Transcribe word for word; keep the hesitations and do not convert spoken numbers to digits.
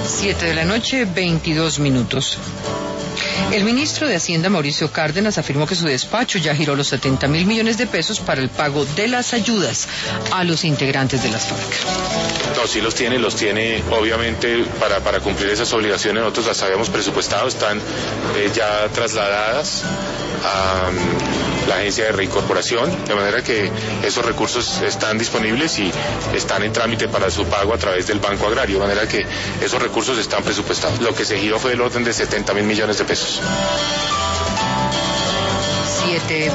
Siete de la noche, veintidós minutos. El ministro de Hacienda, Mauricio Cárdenas, afirmó que su despacho ya giró los setenta mil millones de pesos para el pago de las ayudas a los integrantes de las FARC. No, sí los tiene, los tiene obviamente para, para cumplir esas obligaciones. Nosotros las habíamos presupuestado, están eh, ya trasladadas a um, la agencia de reincorporación, de manera que esos recursos están disponibles y están en trámite para su pago a través del Banco Agrario, de manera que esos recursos están presupuestados. Lo que se giró fue del orden de setenta mil millones de pesos. Siete